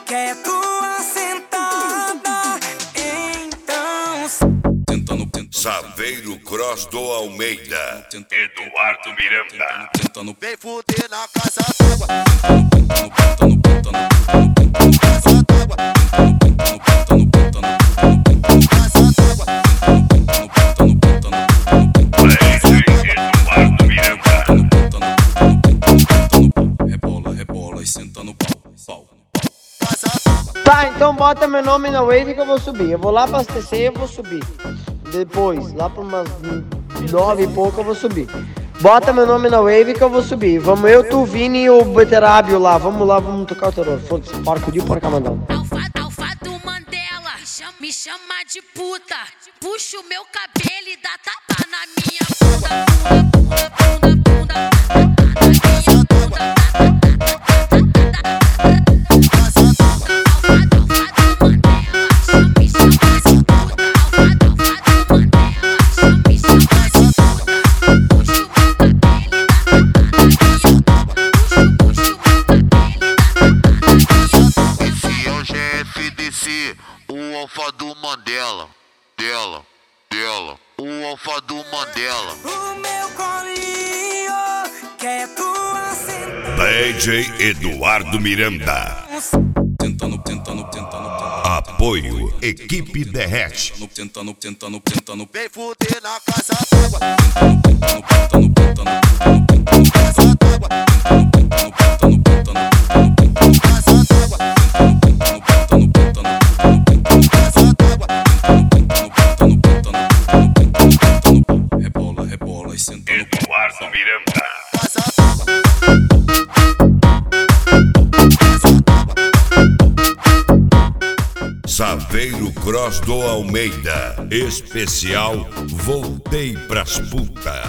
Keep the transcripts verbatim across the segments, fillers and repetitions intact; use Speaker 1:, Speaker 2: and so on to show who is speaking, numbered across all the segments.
Speaker 1: quer tua sentada, então
Speaker 2: tentando, tentando. Saveiro Cross do Almeida, Eduardo Miranda,
Speaker 3: tentando, vem fuder na casa d'água.
Speaker 4: Tá, então bota meu nome na wave que eu vou subir. Eu vou lá abastecer e eu vou subir. Depois, lá para umas nove e pouco eu vou subir. Bota meu nome na wave que eu vou subir. Vamos eu, tu, Vini e o Beterábio lá. Vamos lá, vamos tocar o terror. Foda-se, porco de porca mandão.
Speaker 5: Alfa, alfa do Mandela, me chama de puta. Puxa o meu cabelo e dá tapa na minha bunda, bunda, bunda, bunda, bunda.
Speaker 3: O alfa do Mandela, dela, dela, o alfa do Mandela.
Speaker 1: o meu colinho quer tua sentada.
Speaker 2: D J Eduardo Miranda.
Speaker 6: Tentando, tentando, tentando,
Speaker 2: Apoio Equipe Derrete.
Speaker 6: tentando, tentando, tentando,
Speaker 3: Vem fuder na casa d'água.
Speaker 6: tentando, tentando, tentando.
Speaker 2: Eduardo Miranda. Saveiro Cross do Almeida. Especial Voltei pras puta.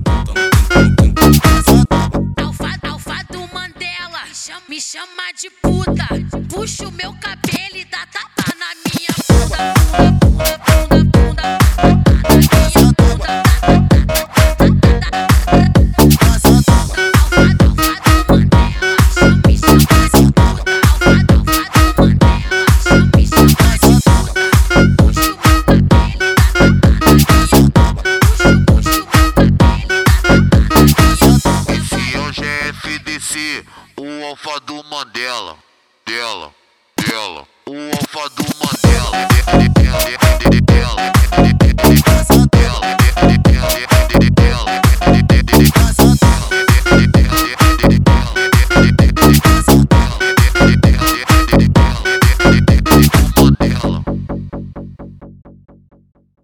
Speaker 5: Alfa, alfa do Mandela, me chama de puta. Puxa o meu cabelo e dá tapa na minha bunda, bunda, bunda, bunda, bunda.
Speaker 3: O alfa do Mandela, dela, dela, o alfa do Mandela.